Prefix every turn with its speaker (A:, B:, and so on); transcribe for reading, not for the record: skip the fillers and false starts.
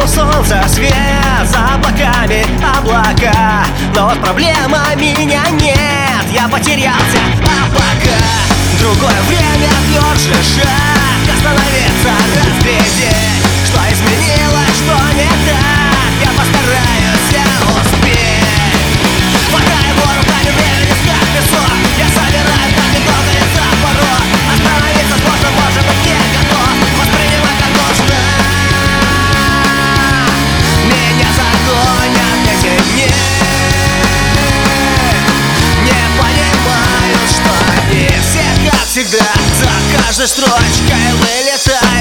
A: Нету солнца, свет за облаками, облака. Но вот проблема меня нет, я потерялся, а пока другое время, тверже шаг, остановиться, разглядеть, что изменилось, что не так. Я постараюсь успеть. Хватая его руками, времени как песок. Я собираю камни, долго не запору. Остановиться сложно, может быть, не готов. Воспринимай как должно. Меня загонят эти дни. Не понимаю, что они все, как всегда, за каждой строчкой вылетают.